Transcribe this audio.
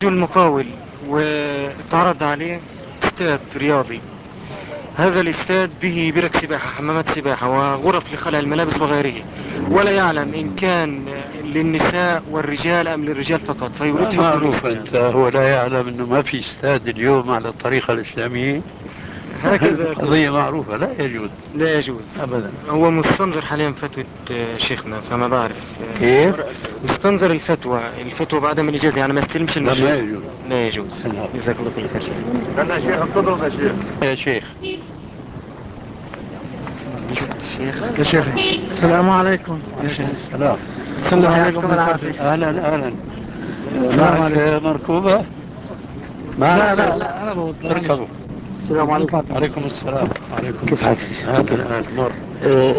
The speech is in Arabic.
المقاول واتعرض عليه استاد رياضي. هذا الاستاد به برك سباحة، حمامات سباحة، وغرف لخلع الملابس وغيره، ولا يعلم إن كان للنساء والرجال أم للرجال فقط، فيريد حكم معروف الإسلام. أنت، هو لا يعلم أنه ما في استاد اليوم على الطريقة الإسلامية. هكذا يقول. قضية معروفة، لا يجوز لا يجوز. أبدا. هو مستنظر حاليا فتوى شيخنا، فما بعرف. كيف؟ مستنظر الفتوى بعدم الإجازة، يعني ما يستلمش لا ما المشروع. يجوز. لا يجوز. لا. جزاك الله كل خير شيخ. يلا يا شيخ افتضل يا شيخ. يا شيخ. الشيخ. يا شيخ السلام عليكم يا شيخ. عليكم السلام. الله عليكم يعطيكم العافية. أهلا أهلا. السلام معك عليكم. مركوبة؟ لا معك؟ لا لا أنا بوصل معلش. اركبوا. السلام عليكم. عليكم السلام. عليكم كيف حالك؟ السلام. أهلا أهلا مر.